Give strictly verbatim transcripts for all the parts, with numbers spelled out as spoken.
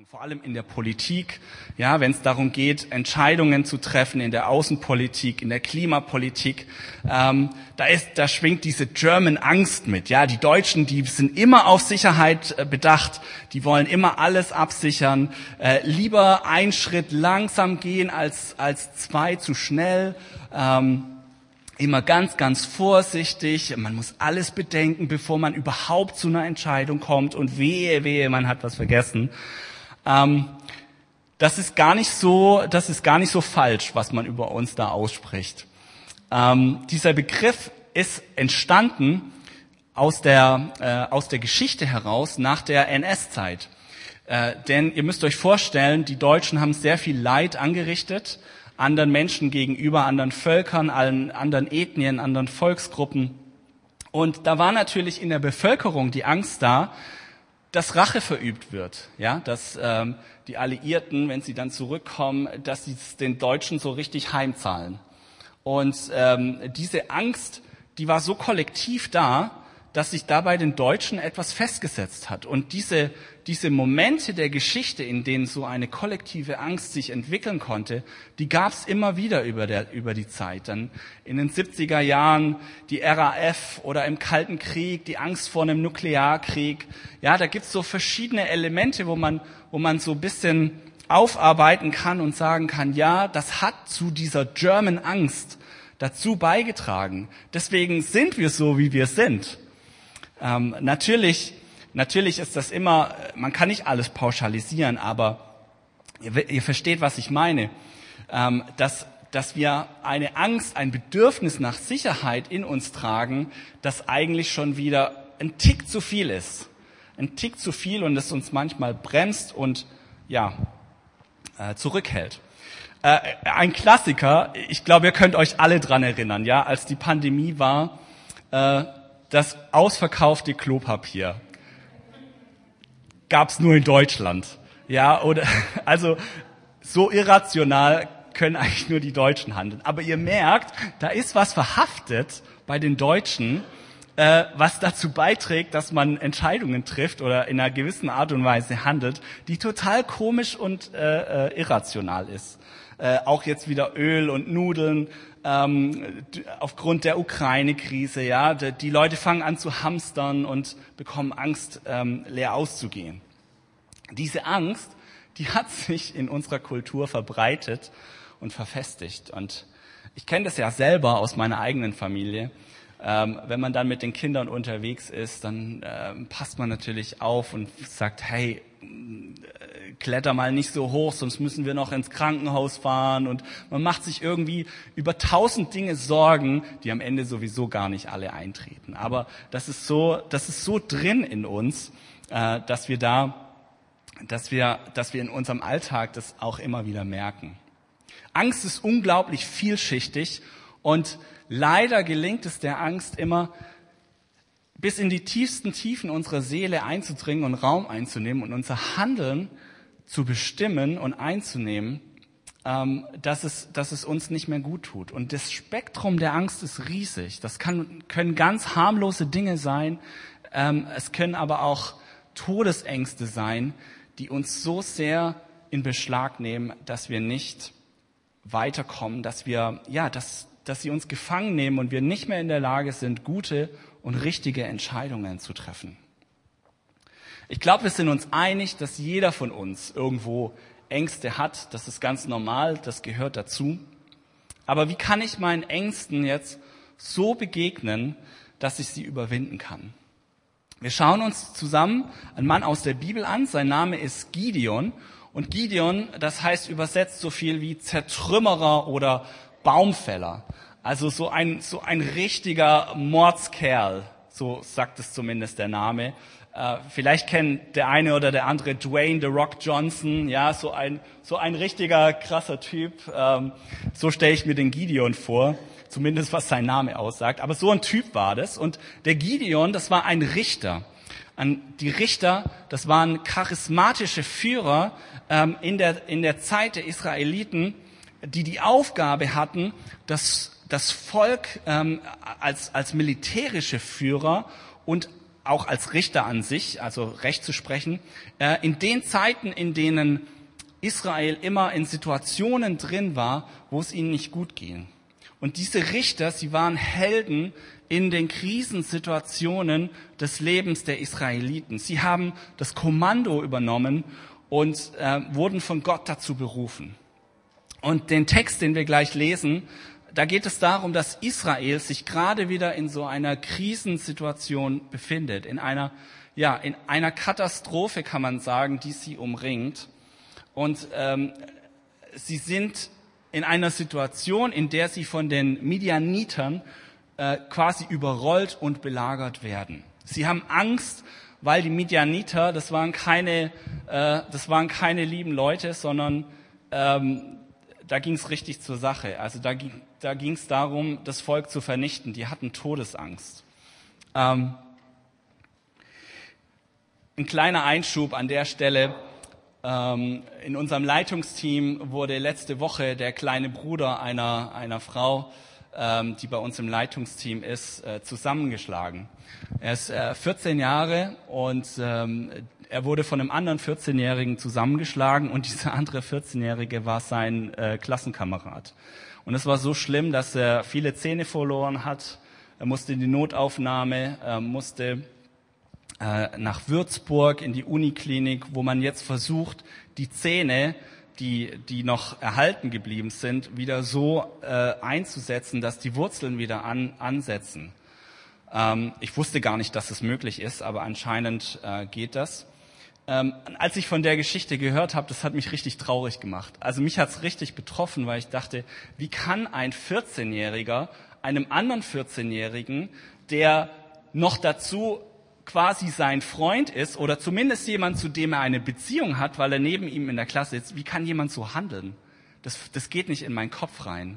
Vor allem in der Politik, ja, wenn es darum geht, Entscheidungen zu treffen in der Außenpolitik, in der Klimapolitik, ähm, da ist, da schwingt diese German Angst mit, ja. Die Deutschen, die sind immer auf Sicherheit äh, bedacht, die wollen immer alles absichern, äh, lieber einen Schritt langsam gehen als als zwei zu schnell. Ähm, Immer ganz, ganz vorsichtig. Man muss alles bedenken, bevor man überhaupt zu einer Entscheidung kommt. Und wehe, wehe, man hat was vergessen. Ähm, das ist gar nicht so, das ist gar nicht so falsch, was man über uns da ausspricht. Ähm, dieser Begriff ist entstanden aus der, äh, aus der Geschichte heraus nach der N S-Zeit. Äh, denn ihr müsst euch vorstellen, die Deutschen haben sehr viel Leid angerichtet, anderen Menschen gegenüber, anderen Völkern, allen anderen Ethnien, anderen Volksgruppen. Und da war natürlich in der Bevölkerung die Angst da, dass Rache verübt wird, ja, dass ähm, die Alliierten, wenn sie dann zurückkommen, dass sie es den Deutschen so richtig heimzahlen. Und ähm, diese Angst, die war so kollektiv da, dass sich dabei den Deutschen etwas festgesetzt hat. Und diese diese Momente der Geschichte, in denen so eine kollektive Angst sich entwickeln konnte, die gab es immer wieder über der über die Zeit. Dann in den siebziger Jahren die R A F oder im Kalten Krieg, die Angst vor einem Nuklearkrieg. Ja, da gibt's so verschiedene Elemente, wo man wo man so ein bisschen aufarbeiten kann und sagen kann, ja, das hat zu dieser German Angst dazu beigetragen. Deswegen sind wir so, wie wir sind. Ähm, natürlich, natürlich ist das immer, man kann nicht alles pauschalisieren, aber ihr, ihr versteht, was ich meine, ähm, dass, dass wir eine Angst, ein Bedürfnis nach Sicherheit in uns tragen, das eigentlich schon wieder ein Tick zu viel ist. Ein Tick zu viel und das uns manchmal bremst und, ja, äh, zurückhält. Äh, ein Klassiker, ich glaube, ihr könnt euch alle dran erinnern, ja, als die Pandemie war, äh, das ausverkaufte Klopapier gab's nur in Deutschland, ja, oder also so irrational können eigentlich nur die Deutschen handeln. Aber ihr merkt, da ist was verhaftet bei den Deutschen, äh, was dazu beiträgt, dass man Entscheidungen trifft oder in einer gewissen Art und Weise handelt, die total komisch und äh, äh, irrational ist. Äh, auch jetzt wieder Öl und Nudeln. Ähm, aufgrund der Ukraine-Krise, ja, die Leute fangen an zu hamstern und bekommen Angst, ähm, leer auszugehen. Diese Angst, die hat sich in unserer Kultur verbreitet und verfestigt. Und ich kenne das ja selber aus meiner eigenen Familie. Ähm, wenn man dann mit den Kindern unterwegs ist, dann ähm, passt man natürlich auf und sagt, hey, kletter mal nicht so hoch, sonst müssen wir noch ins Krankenhaus fahren. Und man macht sich irgendwie über tausend Dinge Sorgen, die am Ende sowieso gar nicht alle eintreten. Aber das ist so, das ist so drin in uns, äh, dass wir da, dass wir, dass wir in unserem Alltag das auch immer wieder merken. Angst ist unglaublich vielschichtig und leider gelingt es der Angst immer, bis in die tiefsten Tiefen unserer Seele einzudringen und Raum einzunehmen und unser Handeln zu bestimmen und einzunehmen, ähm, dass es, dass es uns nicht mehr gut tut. Und das Spektrum der Angst ist riesig. Das kann, können ganz harmlose Dinge sein. Ähm, es können aber auch Todesängste sein, die uns so sehr in Beschlag nehmen, dass wir nicht weiterkommen, dass wir, ja, dass, dass sie uns gefangen nehmen und wir nicht mehr in der Lage sind, gute und richtige Entscheidungen zu treffen. Ich glaube, wir sind uns einig, dass jeder von uns irgendwo Ängste hat. Das ist ganz normal, das gehört dazu. Aber wie kann ich meinen Ängsten jetzt so begegnen, dass ich sie überwinden kann? Wir schauen uns zusammen einen Mann aus der Bibel an. Sein Name ist Gideon. Und Gideon, das heißt übersetzt so viel wie Zertrümmerer oder Baumfäller. Also so ein, so ein richtiger Mordskerl, so sagt es zumindest der Name. Äh, vielleicht kennt der eine oder der andere Dwayne The Rock Johnson, ja, so ein, so ein richtiger krasser Typ. Ähm, so stelle ich mir den Gideon vor, zumindest was sein Name aussagt. Aber so ein Typ war das. Und der Gideon, das war ein Richter. An die Richter, das waren charismatische Führer ähm, in der, in der Zeit der Israeliten, die die Aufgabe hatten, das das Volk ähm, als als militärische Führer und auch als Richter an sich, also Recht zu sprechen, äh, in den Zeiten, in denen Israel immer in Situationen drin war, wo es ihnen nicht gut ging. Und diese Richter, sie waren Helden in den Krisensituationen des Lebens der Israeliten. Sie haben das Kommando übernommen und äh, wurden von Gott dazu berufen. Und den Text, den wir gleich lesen, da geht es darum, dass Israel sich gerade wieder in so einer Krisensituation befindet, in einer, ja, in einer Katastrophe, kann man sagen, die sie umringt. Und ähm, sie sind in einer Situation, in der sie von den Midianitern äh, quasi überrollt und belagert werden. Sie haben Angst, weil die Midianiter, das waren keine, äh, das waren keine lieben Leute, sondern ähm, da ging es richtig zur Sache. Also da ging da ging es darum, das Volk zu vernichten. Die hatten Todesangst. Ähm, ein kleiner Einschub an der Stelle. Ähm, in unserem Leitungsteam wurde letzte Woche der kleine Bruder einer, einer Frau, ähm, die bei uns im Leitungsteam ist, äh, zusammengeschlagen. Er ist äh, vierzehn Jahre und ähm, er wurde von einem anderen vierzehnjährigen zusammengeschlagen und dieser andere vierzehnjährige war sein äh, Klassenkamerad. Und es war so schlimm, dass er viele Zähne verloren hat. Er musste in die Notaufnahme, er musste äh, nach Würzburg in die Uniklinik, wo man jetzt versucht, die Zähne, die die noch erhalten geblieben sind, wieder so äh, einzusetzen, dass die Wurzeln wieder an, ansetzen. Ähm, ich wusste gar nicht, dass es möglich ist, aber anscheinend äh, geht das. Ähm, als ich von der Geschichte gehört habe, das hat mich richtig traurig gemacht. Also mich hat's richtig betroffen, weil ich dachte, wie kann ein vierzehnjähriger einem anderen vierzehnjährigen, der noch dazu quasi sein Freund ist oder zumindest jemand, zu dem er eine Beziehung hat, weil er neben ihm in der Klasse sitzt, wie kann jemand so handeln? Das, das geht nicht in meinen Kopf rein.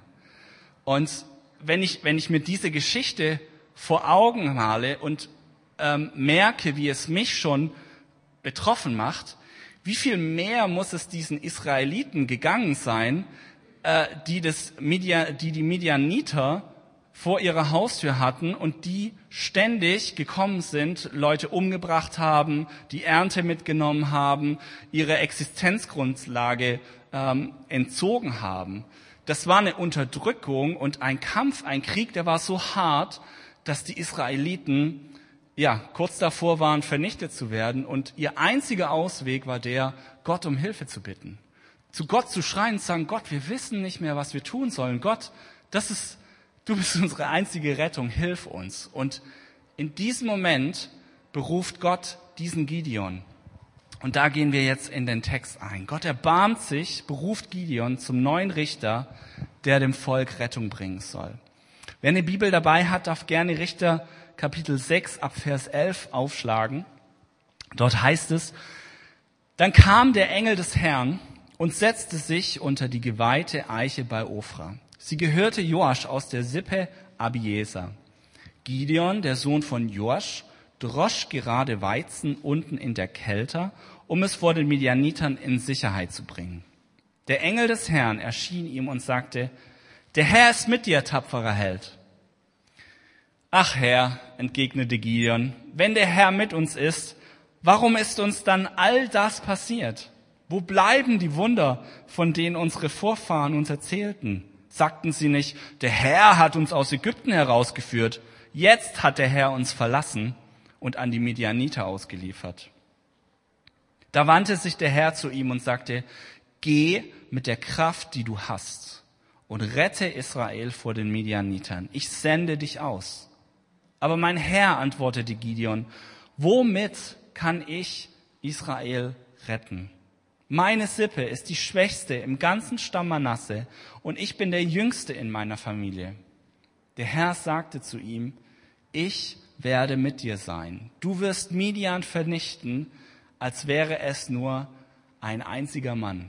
Und wenn ich, wenn ich mir diese Geschichte vor Augen male und ähm, merke, wie es mich schon betroffen macht, wie viel mehr muss es diesen Israeliten gegangen sein, äh, die, das Midia, die die Midianiter vor ihrer Haustür hatten und die ständig gekommen sind, Leute umgebracht haben, die Ernte mitgenommen haben, ihre Existenzgrundlage ähm, entzogen haben. Das war eine Unterdrückung und ein Kampf, ein Krieg, der war so hart, dass die Israeliten ja kurz davor waren, vernichtet zu werden. Und ihr einziger Ausweg war der, Gott um Hilfe zu bitten. Zu Gott zu schreien und zu sagen, Gott, wir wissen nicht mehr, was wir tun sollen. Gott, das ist, du bist unsere einzige Rettung, hilf uns. Und in diesem Moment beruft Gott diesen Gideon. Und da gehen wir jetzt in den Text ein. Gott erbarmt sich, beruft Gideon zum neuen Richter, der dem Volk Rettung bringen soll. Wer eine Bibel dabei hat, darf gerne Richter Kapitel sechs ab Vers elf aufschlagen. Dort heißt es, dann kam der Engel des Herrn und setzte sich unter die geweihte Eiche bei Ophra. Sie gehörte Joasch aus der Sippe Abieser. Gideon, der Sohn von Joasch, drosch gerade Weizen unten in der Kelter, um es vor den Midianitern in Sicherheit zu bringen. Der Engel des Herrn erschien ihm und sagte, der Herr ist mit dir, tapferer Held. Ach Herr, entgegnete Gideon, wenn der Herr mit uns ist, warum ist uns dann all das passiert? Wo bleiben die Wunder, von denen unsere Vorfahren uns erzählten? Sagten sie nicht, der Herr hat uns aus Ägypten herausgeführt, jetzt hat der Herr uns verlassen und an die Midianiter ausgeliefert. Da wandte sich der Herr zu ihm und sagte, geh mit der Kraft, die du hast, und rette Israel vor den Midianitern. Ich sende dich aus. Aber mein Herr, antwortete Gideon, womit kann ich Israel retten? Meine Sippe ist die schwächste im ganzen Stamm Manasse und ich bin der Jüngste in meiner Familie. Der Herr sagte zu ihm, ich werde mit dir sein. Du wirst Midian vernichten, als wäre es nur ein einziger Mann.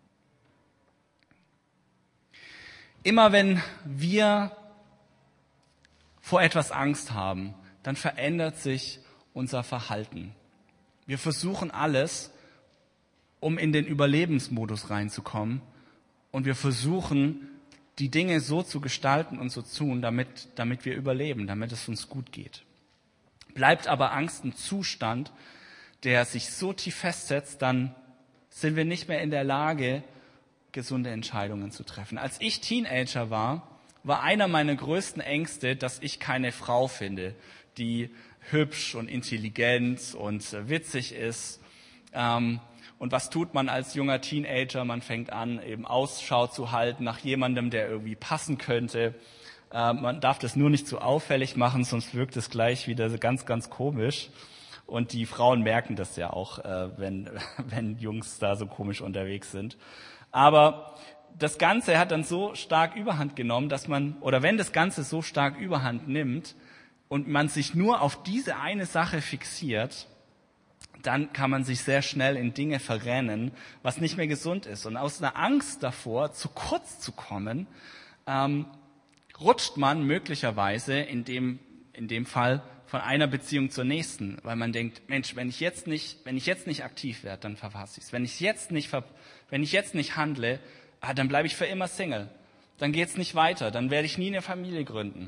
Immer wenn wir vor etwas Angst haben, dann verändert sich unser Verhalten. Wir versuchen alles, um in den Überlebensmodus reinzukommen. Und wir versuchen, die Dinge so zu gestalten und so zu tun, damit, damit wir überleben, damit es uns gut geht. Bleibt aber Angst ein Zustand, der sich so tief festsetzt, dann sind wir nicht mehr in der Lage, gesunde Entscheidungen zu treffen. Als ich Teenager war, war einer meiner größten Ängste, dass ich keine Frau finde, die hübsch und intelligent und witzig ist. Und was tut man als junger Teenager? Man fängt an, eben Ausschau zu halten nach jemandem, der irgendwie passen könnte. Man darf das nur nicht zu auffällig machen, sonst wirkt es gleich wieder ganz, ganz komisch. Und die Frauen merken das ja auch, wenn, wenn Jungs da so komisch unterwegs sind. Aber das Ganze hat dann so stark Überhand genommen, dass man, oder wenn das Ganze so stark Überhand nimmt und man sich nur auf diese eine Sache fixiert, dann kann man sich sehr schnell in Dinge verrennen, was nicht mehr gesund ist. Und aus einer Angst davor, zu kurz zu kommen, ähm, rutscht man möglicherweise in dem, in dem Fall von einer Beziehung zur nächsten, weil man denkt, Mensch, wenn ich jetzt nicht, wenn ich jetzt nicht aktiv werde, dann verpasse ich es. Wenn ich jetzt nicht, wenn ich jetzt nicht handle, ah, dann bleibe ich für immer Single. Dann geht's nicht weiter. Dann werde ich nie eine Familie gründen.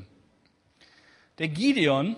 Der Gideon,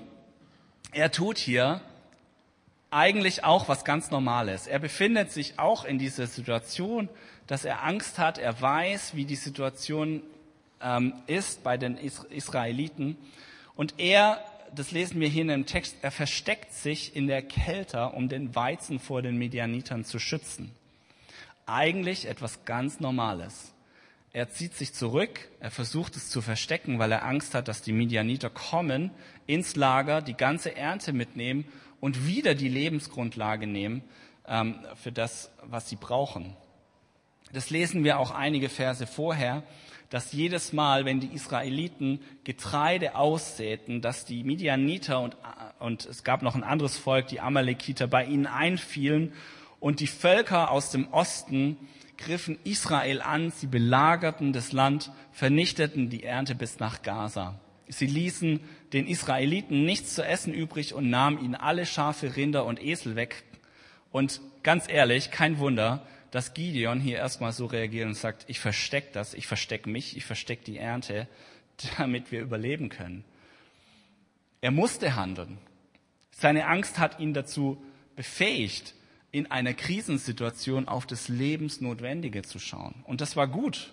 er tut hier eigentlich auch was ganz Normales. Er befindet sich auch in dieser Situation, dass er Angst hat. Er weiß, wie die Situation ähm, ist bei den Israeliten. Und er, das lesen wir hier in dem Text, er versteckt sich in der Kälte, um den Weizen vor den Midianitern zu schützen. Eigentlich etwas ganz Normales. Er zieht sich zurück, er versucht es zu verstecken, weil er Angst hat, dass die Midianiter kommen, ins Lager, die ganze Ernte mitnehmen und wieder die Lebensgrundlage nehmen ähm, für das, was sie brauchen. Das lesen wir auch einige Verse vorher, dass jedes Mal, wenn die Israeliten Getreide aussäten, dass die Midianiter und, und es gab noch ein anderes Volk, die Amalekiter, bei ihnen einfielen und die Völker aus dem Osten griffen Israel an, sie belagerten das Land, vernichteten die Ernte bis nach Gaza. Sie ließen den Israeliten nichts zu essen übrig und nahmen ihnen alle Schafe, Rinder und Esel weg. Und ganz ehrlich, kein Wunder, dass Gideon hier erstmal so reagiert und sagt, ich verstecke das, ich verstecke mich, ich verstecke die Ernte, damit wir überleben können. Er musste handeln. Seine Angst hat ihn dazu befähigt, in einer Krisensituation auf das Lebensnotwendige zu schauen. Und das war gut.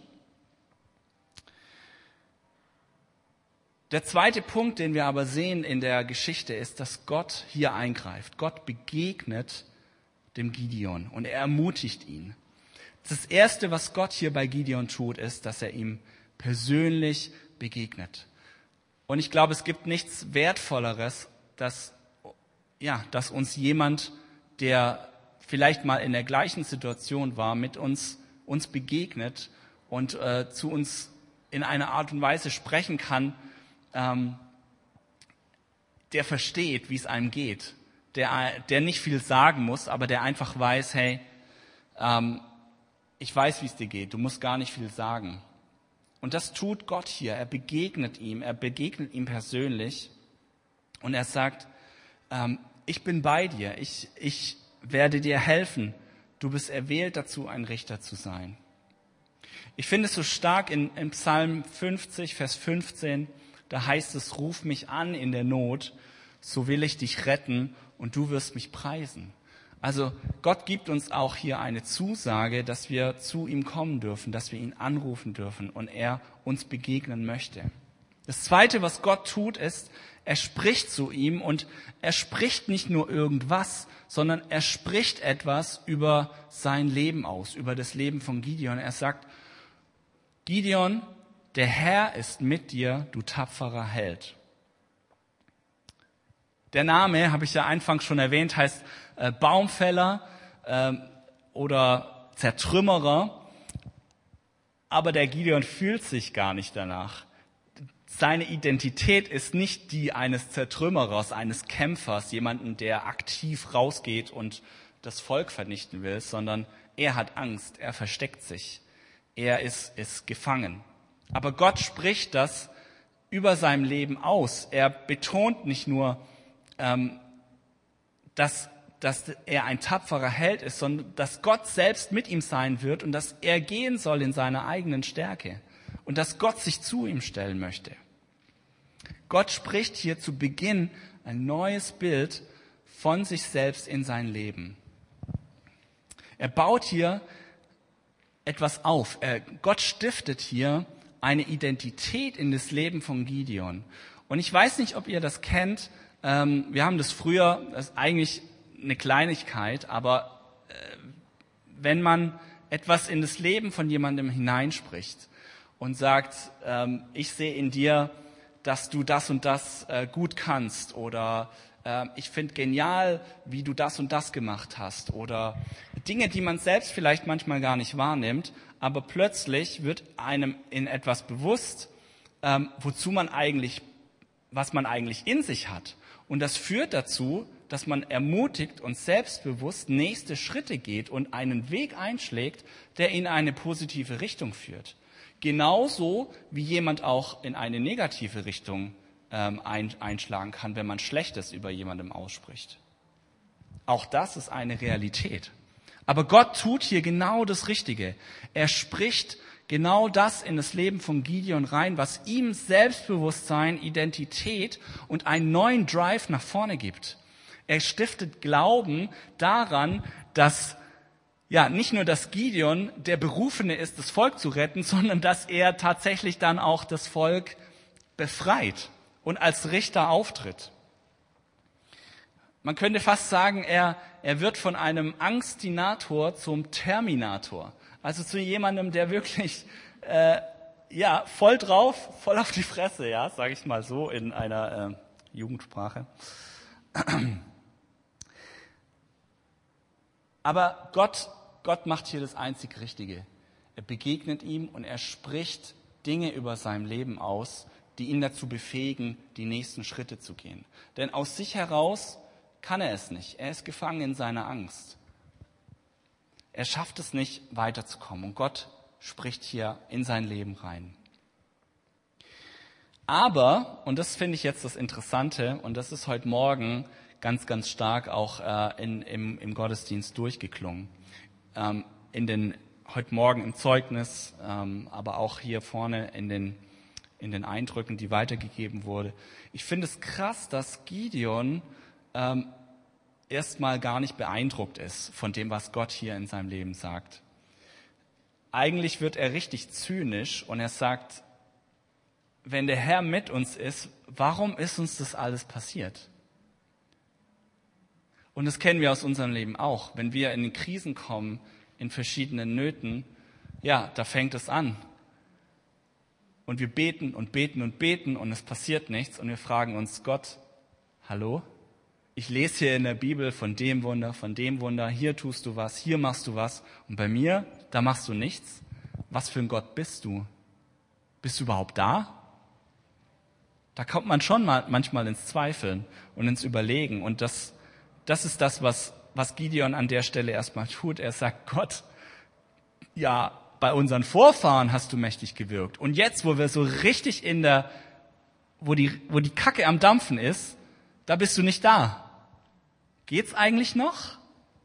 Der zweite Punkt, den wir aber sehen in der Geschichte, ist, dass Gott hier eingreift. Gott begegnet dem Gideon und er ermutigt ihn. Das Erste, was Gott hier bei Gideon tut, ist, dass er ihm persönlich begegnet. Und ich glaube, es gibt nichts Wertvolleres, dass, ja, dass uns jemand, der vielleicht mal in der gleichen Situation war, mit uns, uns begegnet und äh, zu uns in einer Art und Weise sprechen kann, ähm, der versteht, wie es einem geht, der, der nicht viel sagen muss, aber der einfach weiß, hey, ähm, ich weiß, wie es dir geht, du musst gar nicht viel sagen. Und das tut Gott hier, er begegnet ihm, er begegnet ihm persönlich und er sagt, ähm, ich bin bei dir, ich, ich werde dir helfen. Du bist erwählt dazu, ein Richter zu sein. Ich finde es so stark in, in Psalm fünfzig, Vers fünfzehn, da heißt es, ruf mich an in der Not, so will ich dich retten und du wirst mich preisen. Also Gott gibt uns auch hier eine Zusage, dass wir zu ihm kommen dürfen, dass wir ihn anrufen dürfen und er uns begegnen möchte. Das Zweite, was Gott tut, ist, er spricht zu ihm und er spricht nicht nur irgendwas, sondern er spricht etwas über sein Leben aus, über das Leben von Gideon. Er sagt, Gideon, der Herr ist mit dir, du tapferer Held. Der Name, habe ich ja anfangs schon erwähnt, heißt äh, Baumfäller äh, oder Zertrümmerer. Aber der Gideon fühlt sich gar nicht danach. Seine Identität ist nicht die eines Zertrümmerers, eines Kämpfers, jemanden, der aktiv rausgeht und das Volk vernichten will, sondern er hat Angst, er versteckt sich, er ist, ist gefangen. Aber Gott spricht das über seinem Leben aus. Er betont nicht nur, ähm, dass, dass er ein tapferer Held ist, sondern dass Gott selbst mit ihm sein wird und dass er gehen soll in seiner eigenen Stärke und dass Gott sich zu ihm stellen möchte. Gott spricht hier zu Beginn ein neues Bild von sich selbst in sein Leben. Er baut hier etwas auf. Er, Gott stiftet hier eine Identität in das Leben von Gideon. Und ich weiß nicht, ob ihr das kennt. Ähm, wir haben das früher, das ist eigentlich eine Kleinigkeit, aber äh, wenn man etwas in das Leben von jemandem hineinspricht und sagt, ähm, ich sehe in dir, dass du das und das äh, gut kannst, oder äh, ich finde genial, wie du das und das gemacht hast, oder Dinge, die man selbst vielleicht manchmal gar nicht wahrnimmt, aber plötzlich wird einem in etwas bewusst, ähm, wozu man eigentlich, was man eigentlich in sich hat. Und das führt dazu, dass man ermutigt und selbstbewusst nächste Schritte geht und einen Weg einschlägt, der in eine positive Richtung führt. Genauso wie jemand auch in eine negative Richtung ähm, ein, einschlagen kann, wenn man Schlechtes über jemandem ausspricht. Auch das ist eine Realität. Aber Gott tut hier genau das Richtige. Er spricht genau das in das Leben von Gideon rein, was ihm Selbstbewusstsein, Identität und einen neuen Drive nach vorne gibt. Er stiftet Glauben daran, dass ja nicht nur, dass Gideon der Berufene ist, das Volk zu retten, sondern dass er tatsächlich dann auch das Volk befreit und als Richter auftritt. Man könnte fast sagen, er, er wird von einem Angstinator zum Terminator. Also zu jemandem, der wirklich äh, ja voll drauf, voll auf die Fresse, ja, sage ich mal so in einer äh, Jugendsprache. Aber Gott, Gott macht hier das einzig Richtige. Er begegnet ihm und er spricht Dinge über sein Leben aus, die ihn dazu befähigen, die nächsten Schritte zu gehen. Denn aus sich heraus kann er es nicht. Er ist gefangen in seiner Angst. Er schafft es nicht, weiterzukommen. Und Gott spricht hier in sein Leben rein. Aber, und das finde ich jetzt das Interessante, und das ist heute Morgen ganz, ganz stark auch äh, in, im, im Gottesdienst durchgeklungen. Ähm, in den, heute Morgen im Zeugnis, ähm, aber auch hier vorne in den, in den Eindrücken, die weitergegeben wurde. Ich finde es krass, dass Gideon ähm, erstmal gar nicht beeindruckt ist von dem, was Gott hier in seinem Leben sagt. Eigentlich wird er richtig zynisch und er sagt, wenn der Herr mit uns ist, warum ist uns das alles passiert? Und das kennen wir aus unserem Leben auch. Wenn wir in den Krisen kommen, in verschiedenen Nöten, ja, da fängt es an. Und wir beten und beten und beten und es passiert nichts und wir fragen uns, Gott, hallo? Ich lese hier in der Bibel von dem Wunder, von dem Wunder, hier tust du was, hier machst du was und bei mir, da machst du nichts. Was für ein Gott bist du? Bist du überhaupt da? Da kommt man schon mal manchmal ins Zweifeln und ins Überlegen und das, das ist das, was, was Gideon an der Stelle erstmal tut. Er sagt, Gott, ja, bei unseren Vorfahren hast du mächtig gewirkt und jetzt, wo wir so richtig in der, wo die, wo die Kacke am Dampfen ist, da bist du nicht da. Geht's eigentlich noch?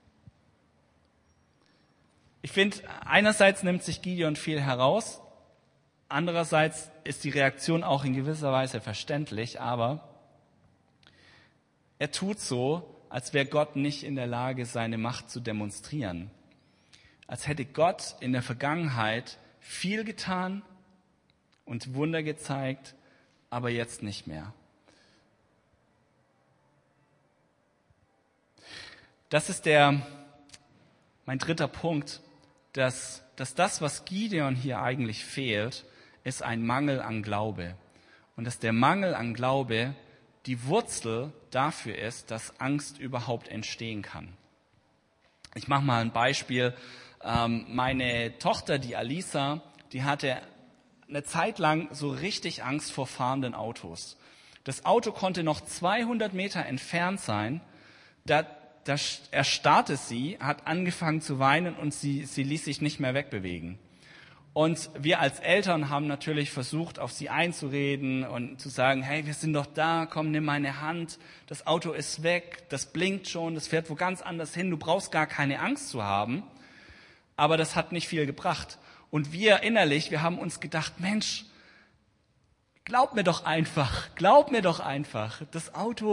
Ich finde, einerseits nimmt sich Gideon viel heraus, andererseits ist die Reaktion auch in gewisser Weise verständlich, aber er tut so, als wäre Gott nicht in der Lage, seine Macht zu demonstrieren. Als hätte Gott in der Vergangenheit viel getan und Wunder gezeigt, aber jetzt nicht mehr. Das ist der, mein dritter Punkt, dass, dass das, was Gideon hier eigentlich fehlt, ist ein Mangel an Glaube. Und dass der Mangel an Glaube die Wurzel dafür ist, dass Angst überhaupt entstehen kann. Ich mache mal ein Beispiel. Meine Tochter, die Alisa, die hatte eine Zeit lang so richtig Angst vor fahrenden Autos. Das Auto konnte noch zweihundert Meter entfernt sein. Da Da erstarrte sie, hat angefangen zu weinen und sie, sie ließ sich nicht mehr wegbewegen. Und wir als Eltern haben natürlich versucht, auf sie einzureden und zu sagen, hey, wir sind doch da, komm, nimm meine Hand, das Auto ist weg, das blinkt schon, das fährt wo ganz anders hin, du brauchst gar keine Angst zu haben. Aber das hat nicht viel gebracht. Und wir innerlich, wir haben uns gedacht, Mensch, glaub mir doch einfach, glaub mir doch einfach, das Auto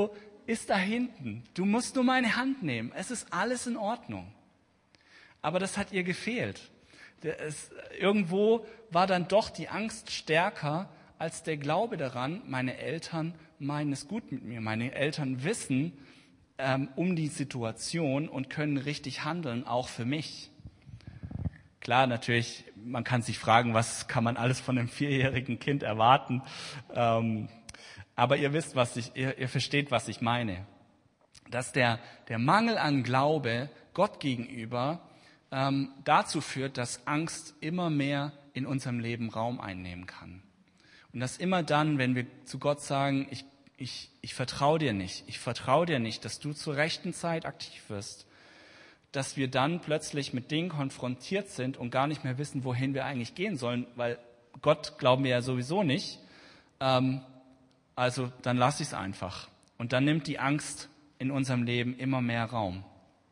ist da hinten. Du musst nur meine Hand nehmen. Es ist alles in Ordnung. Aber das hat ihr gefehlt. Es, irgendwo war dann doch die Angst stärker als der Glaube daran, meine Eltern meinen es gut mit mir. Meine Eltern wissen ähm, um die Situation und können richtig handeln, auch für mich. Klar, natürlich, man kann sich fragen, was kann man alles von einem vierjährigen Kind erwarten. Ähm, aber ihr wisst, was ich, ihr, ihr versteht, was ich meine. Dass der, der Mangel an Glaube Gott gegenüber ähm, dazu führt, dass Angst immer mehr in unserem Leben Raum einnehmen kann. Und dass immer dann, wenn wir zu Gott sagen, ich, ich, ich vertraue dir nicht, ich vertraue dir nicht, dass du zur rechten Zeit aktiv wirst, dass wir dann plötzlich mit Dingen konfrontiert sind und gar nicht mehr wissen, wohin wir eigentlich gehen sollen, weil Gott glauben wir ja sowieso nicht. Ähm, also dann lasse ich es einfach. Und dann nimmt die Angst in unserem Leben immer mehr Raum.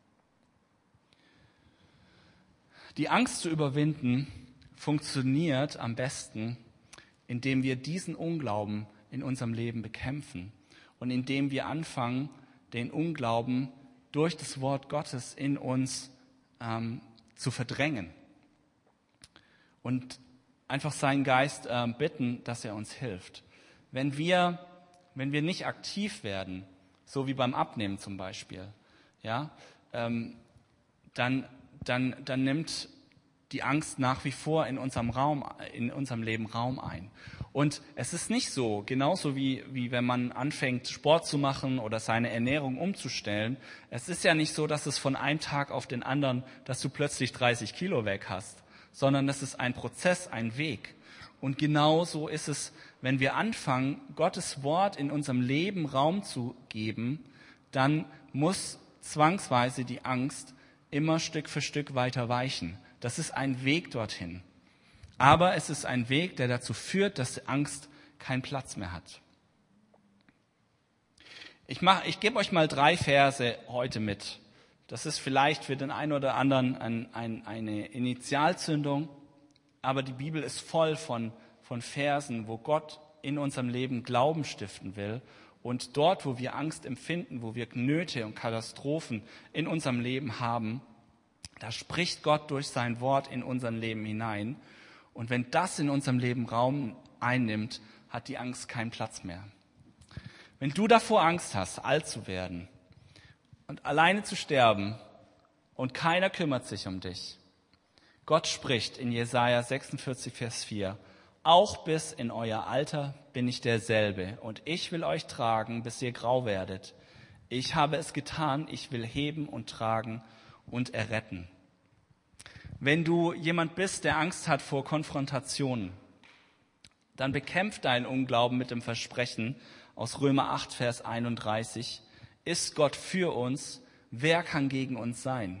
Die Angst zu überwinden funktioniert am besten, indem wir diesen Unglauben in unserem Leben bekämpfen und indem wir anfangen, den Unglauben durch das Wort Gottes in uns ähm, zu verdrängen und einfach seinen Geist ähm, bitten, dass er uns hilft. Wenn wir, wenn wir nicht aktiv werden, so wie beim Abnehmen zum Beispiel, ja, ähm, dann, dann, dann nimmt die Angst nach wie vor in unserem Raum, in unserem Leben Raum ein. Und es ist nicht so, genauso wie, wie wenn man anfängt, Sport zu machen oder seine Ernährung umzustellen. Es ist ja nicht so, dass es von einem Tag auf den anderen, dass du plötzlich dreißig Kilo weg hast, sondern das ist ein Prozess, ein Weg. Und genauso ist es, wenn wir anfangen, Gottes Wort in unserem Leben Raum zu geben, dann muss zwangsweise die Angst immer Stück für Stück weiter weichen. Das ist ein Weg dorthin. Aber es ist ein Weg, der dazu führt, dass die Angst keinen Platz mehr hat. Ich, mach, ich gebe euch mal drei Verse heute mit. Das ist vielleicht für den einen oder anderen ein, ein, eine Initialzündung, aber die Bibel ist voll von, von Versen, wo Gott in unserem Leben Glauben stiften will. Und dort, wo wir Angst empfinden, wo wir Nöte und Katastrophen in unserem Leben haben, da spricht Gott durch sein Wort in unser Leben hinein. Und wenn das in unserem Leben Raum einnimmt, hat die Angst keinen Platz mehr. Wenn du davor Angst hast, alt zu werden und alleine zu sterben und keiner kümmert sich um dich, Gott spricht in Jesaja sechsundvierzig, Vers vier, auch bis in euer Alter bin ich derselbe und ich will euch tragen, bis ihr grau werdet. Ich habe es getan, ich will heben und tragen und erretten. Wenn du jemand bist, der Angst hat vor Konfrontationen, dann bekämpf deinen Unglauben mit dem Versprechen aus Römer acht, Vers einunddreißig, ist Gott für uns, wer kann gegen uns sein?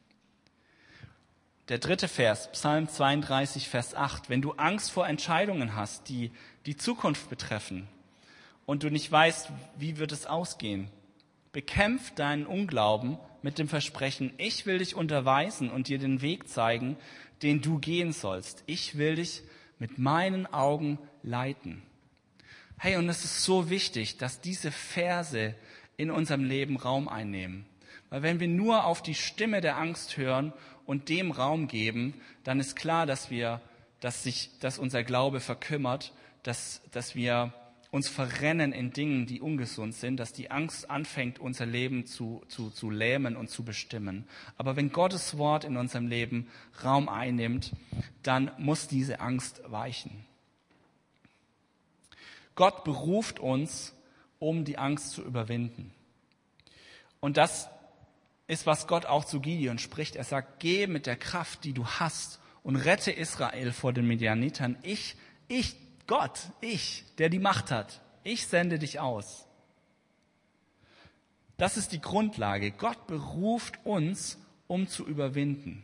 Der dritte Vers, Psalm zweiunddreißig, Vers acht, wenn du Angst vor Entscheidungen hast, die die Zukunft betreffen und du nicht weißt, wie wird es ausgehen, bekämpf deinen Unglauben mit dem Versprechen, ich will dich unterweisen und dir den Weg zeigen, den du gehen sollst. Ich will dich mit meinen Augen leiten. Hey, und es ist so wichtig, dass diese Verse in unserem Leben Raum einnehmen. Weil wenn wir nur auf die Stimme der Angst hören und dem Raum geben, dann ist klar, dass wir, dass sich, dass unser Glaube verkümmert, dass, dass wir uns verrennen in Dingen, die ungesund sind, dass die Angst anfängt, unser Leben zu, zu, zu lähmen und zu bestimmen. Aber wenn Gottes Wort in unserem Leben Raum einnimmt, dann muss diese Angst weichen. Gott beruft uns, um die Angst zu überwinden. Und das ist, was Gott auch zu Gideon spricht. Er sagt, geh mit der Kraft, die du hast, und rette Israel vor den Midianitern. Ich, ich, Gott, ich, der die Macht hat, ich sende dich aus. Das ist die Grundlage. Gott beruft uns, um zu überwinden.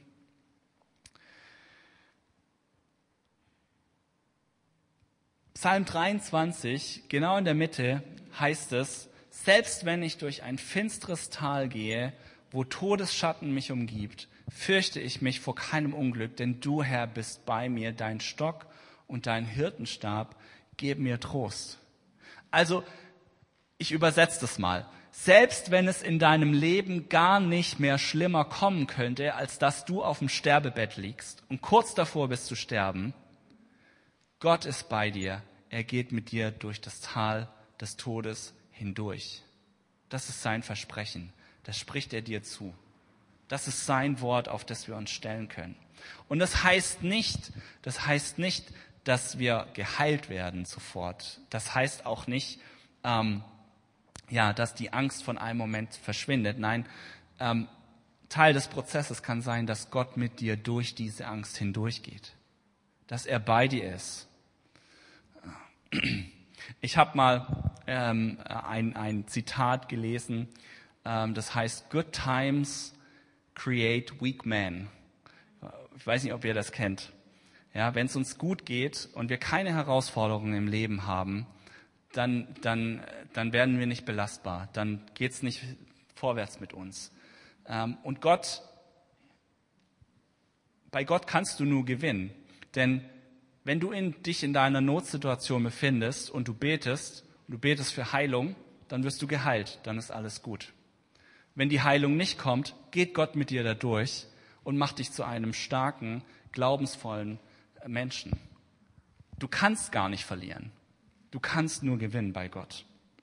Psalm dreiundzwanzig, genau in der Mitte, heißt es, selbst wenn ich durch ein finsteres Tal gehe, wo Todesschatten mich umgibt, fürchte ich mich vor keinem Unglück, denn du, Herr, bist bei mir, dein Stock und dein Hirtenstab geben mir Trost. Also, ich übersetze das mal. Selbst wenn es in deinem Leben gar nicht mehr schlimmer kommen könnte, als dass du auf dem Sterbebett liegst und kurz davor bist zu sterben, Gott ist bei dir. Er geht mit dir durch das Tal des Todes hindurch. Das ist sein Versprechen. Das spricht er dir zu. Das ist sein Wort, auf das wir uns stellen können. Und das heißt nicht, das heißt nicht, dass wir geheilt werden sofort. Das heißt auch nicht, ähm, ja, dass die Angst von einem Moment verschwindet. Nein, ähm, Teil des Prozesses kann sein, dass Gott mit dir durch diese Angst hindurchgeht. Dass er bei dir ist. Ich habe mal ähm, ein, ein Zitat gelesen, ähm, das heißt, Good times create weak men. Ich weiß nicht, ob ihr das kennt. Ja, wenn es uns gut geht und wir keine Herausforderungen im Leben haben, dann, dann, dann werden wir nicht belastbar. Dann geht es nicht vorwärts mit uns. Ähm, und Gott, bei Gott kannst du nur gewinnen. Denn wenn du in, dich in deiner Notsituation befindest und du betest, und du betest für Heilung, dann wirst du geheilt, dann ist alles gut. Wenn die Heilung nicht kommt, geht Gott mit dir da durch und macht dich zu einem starken, glaubensvollen Menschen. Du kannst gar nicht verlieren. Du kannst nur gewinnen bei Gott.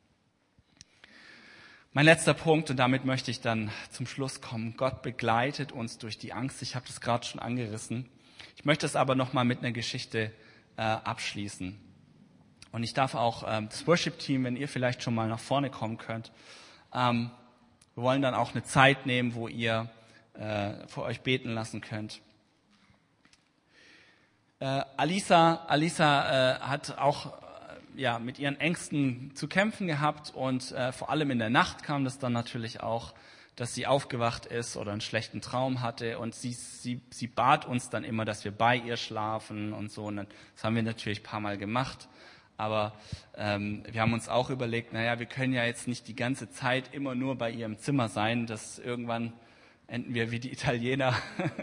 Mein letzter Punkt, und damit möchte ich dann zum Schluss kommen. Gott begleitet uns durch die Angst. Ich habe das gerade schon angerissen. Ich möchte es aber nochmal mit einer Geschichte äh, abschließen. Und ich darf auch ähm, das Worship-Team, wenn ihr vielleicht schon mal nach vorne kommen könnt, ähm, wir wollen dann auch eine Zeit nehmen, wo ihr äh, für euch beten lassen könnt. Äh, Alisa, Alisa äh, hat auch äh, ja, mit ihren Ängsten zu kämpfen gehabt und äh, vor allem in der Nacht kam das dann natürlich auch, dass sie aufgewacht ist oder einen schlechten Traum hatte und sie, sie, sie bat uns dann immer, dass wir bei ihr schlafen und so. Und das haben wir natürlich ein paar Mal gemacht. Aber ähm, wir haben uns auch überlegt, naja, wir können ja jetzt nicht die ganze Zeit immer nur bei ihr im Zimmer sein, dass irgendwann enden wir wie die Italiener.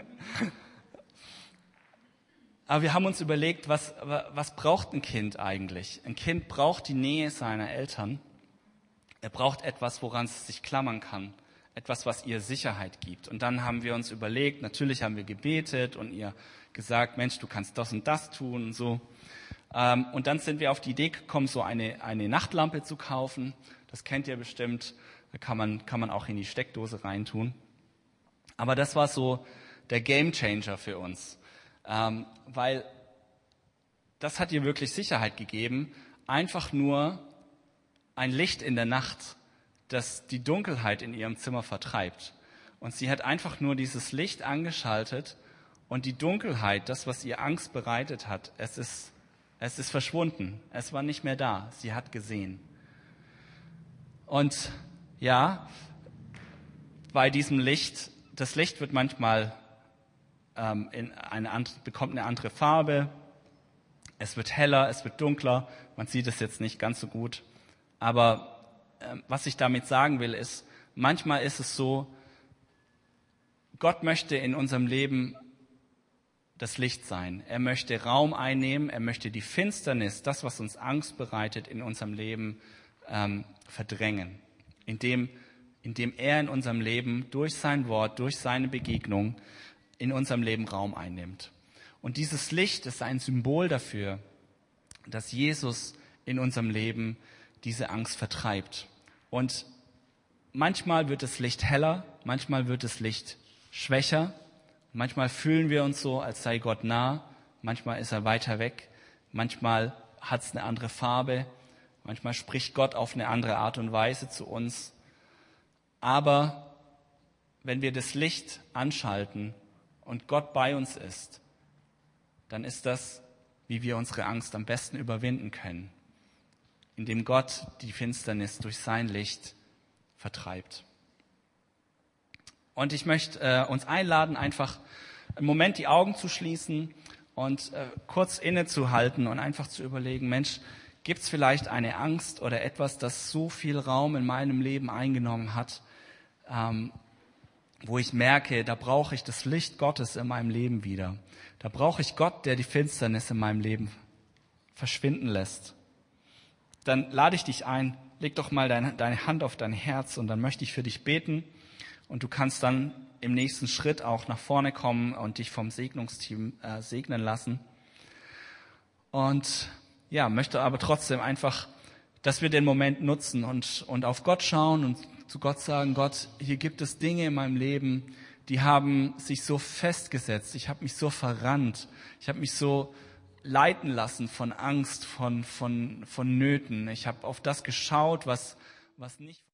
Aber wir haben uns überlegt, was, was braucht ein Kind eigentlich? Ein Kind braucht die Nähe seiner Eltern. Er braucht etwas, woran es sich klammern kann. Etwas, was ihr Sicherheit gibt. Und dann haben wir uns überlegt, natürlich haben wir gebetet und ihr gesagt, Mensch, du kannst das und das tun und so. Und dann sind wir auf die Idee gekommen, so eine, eine Nachtlampe zu kaufen. Das kennt ihr bestimmt. Da kann man, kann man auch in die Steckdose reintun. Aber das war so der Gamechanger für uns. Ähm, weil das hat ihr wirklich Sicherheit gegeben. Einfach nur ein Licht in der Nacht, das die Dunkelheit in ihrem Zimmer vertreibt. Und sie hat einfach nur dieses Licht angeschaltet und die Dunkelheit, das, was ihr Angst bereitet hat, es ist Es ist verschwunden. Es war nicht mehr da. Sie hat gesehen. Und ja, bei diesem Licht, das Licht wird manchmal ähm, in eine andere, bekommt eine andere Farbe. Es wird heller, es wird dunkler. Man sieht es jetzt nicht ganz so gut. Aber ähm, was ich damit sagen will, ist, manchmal ist es so, Gott möchte in unserem Leben das Licht sein. Er möchte Raum einnehmen, er möchte die Finsternis, das, was uns Angst bereitet, in unserem Leben ähm, verdrängen. Indem, indem er in unserem Leben durch sein Wort, durch seine Begegnung in unserem Leben Raum einnimmt. Und dieses Licht ist ein Symbol dafür, dass Jesus in unserem Leben diese Angst vertreibt. Und manchmal wird das Licht heller, manchmal wird das Licht schwächer. Manchmal fühlen wir uns so, als sei Gott nah. Manchmal ist er weiter weg. Manchmal hat es eine andere Farbe. Manchmal spricht Gott auf eine andere Art und Weise zu uns. Aber wenn wir das Licht anschalten und Gott bei uns ist, dann ist das, wie wir unsere Angst am besten überwinden können, indem Gott die Finsternis durch sein Licht vertreibt. Und ich möchte äh, uns einladen, einfach einen Moment die Augen zu schließen und äh, kurz innezuhalten und einfach zu überlegen, Mensch, gibt es vielleicht eine Angst oder etwas, das so viel Raum in meinem Leben eingenommen hat, ähm, wo ich merke, da brauche ich das Licht Gottes in meinem Leben wieder. Da brauche ich Gott, der die Finsternis in meinem Leben verschwinden lässt. Dann lade ich dich ein, leg doch mal deine, deine Hand auf dein Herz und dann möchte ich für dich beten. Und du kannst dann im nächsten Schritt auch nach vorne kommen und dich vom Segnungsteam äh, segnen lassen. Und ja, möchte aber trotzdem einfach, dass wir den Moment nutzen und, und auf Gott schauen und zu Gott sagen, Gott, hier gibt es Dinge in meinem Leben, die haben sich so festgesetzt. Ich habe mich so verrannt. Ich habe mich so leiten lassen von Angst, von, von, von Nöten. Ich habe auf das geschaut, was, was nicht